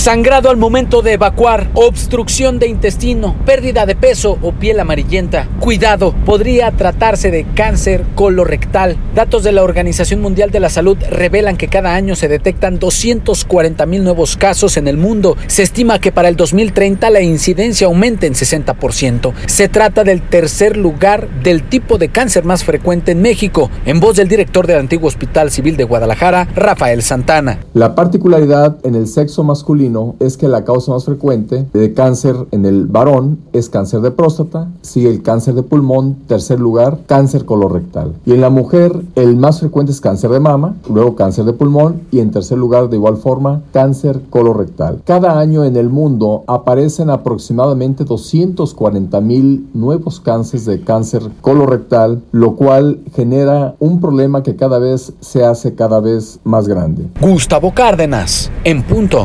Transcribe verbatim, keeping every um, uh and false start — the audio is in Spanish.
sangrado al momento de evacuar, obstrucción de intestino, pérdida de peso o piel amarillenta. Cuidado, podría tratarse de cáncer colorectal. Datos de la Organización Mundial de la Salud revelan que cada año se detectan doscientos cuarenta mil nuevos casos en el mundo. Se estima que para el dos mil treinta la incidencia aumente en sesenta por ciento. Se trata del tercer lugar del tipo de cáncer más frecuente en México, en voz del director del antiguo Hospital Civil de Guadalajara, Rafael Santana. La particularidad en el sexo masculino es que la causa más frecuente de cáncer en el varón es cáncer de próstata, sigue el cáncer de pulmón, tercer lugar, cáncer colorectal. Y en la mujer el más frecuente es cáncer de mama, luego cáncer de pulmón y en tercer lugar de igual forma cáncer colorectal. Cada año en el mundo aparecen aproximadamente doscientos cuarenta mil nuevos cánceres de cáncer colorectal, lo cual genera un problema que cada vez se hace cada vez más grande. Gustavo Cárdenas, en punto.